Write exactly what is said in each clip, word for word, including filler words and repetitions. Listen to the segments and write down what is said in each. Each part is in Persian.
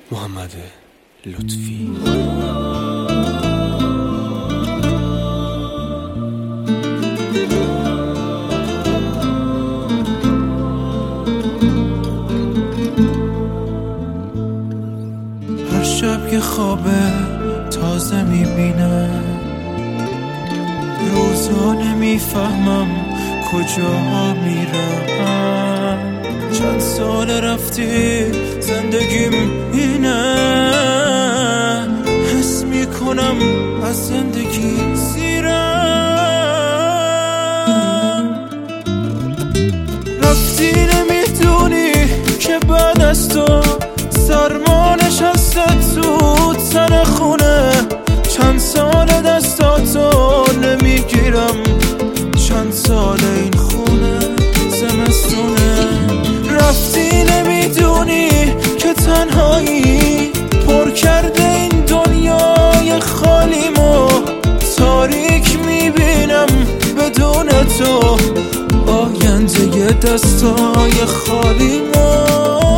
محمد لطفی. هر شب که خوابه تازه میبینه، روزا نمیفهمم کجاها میرم. چند سال رفتی زندگیم اینه، حس میکنم از زندگی سیرم. رفتی نمیدونی که بعد از تو سرما نشسته تو تن خونه. چند سال دستاتو نمیگیرم، چند سال این خونه زمستونه. رفتی نمیدونی که تنهایی پر کرده این دنیای خالیمو. تاریک میبینم بدون تو آینده دستای خالیمو.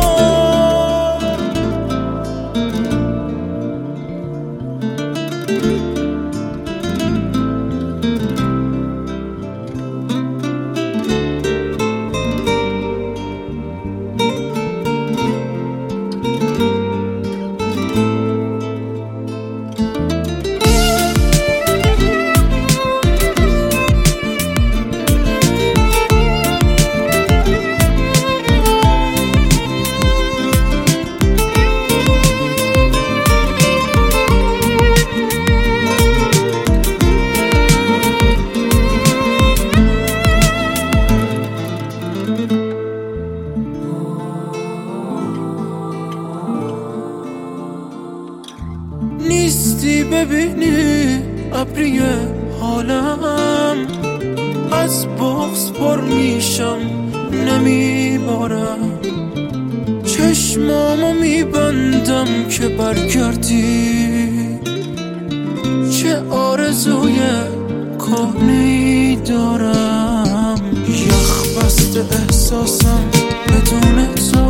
نیستی ببینی ابری حالم، از بغض پر میشم نمیبارم. چشمامو میبندم که برگردی، چه آرزوی کهنه‌ای دارم. یخ بسته احساسم بدون تو،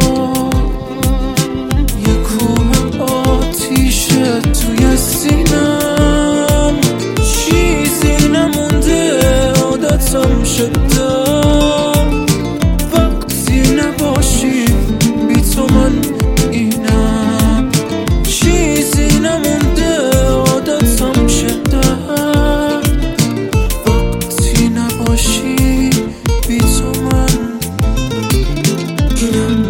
یه کوه آتیشه توی سینم. چیزی نمونده عادتم شده، وقتی نباشی بی تو من اینم. چیزی نمونده عادتم شده، وقتی نباشی بی تو من اینم.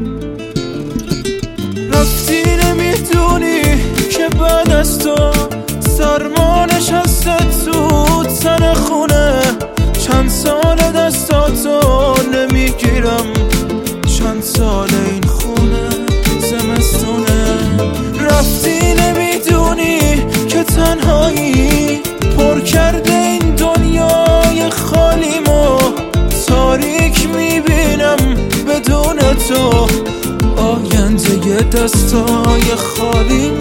رفتی نمیدونی که بعد از تو سرما نشسته تو تن خونه. چند سال دستاتو نمیگیرم، چند سال این خونه زمستونه. رفتی نمیدونی که تنهایی پر کرده این دنیای خالیمو. تاریک میبینم بدون تو آینده دستای خالیمو.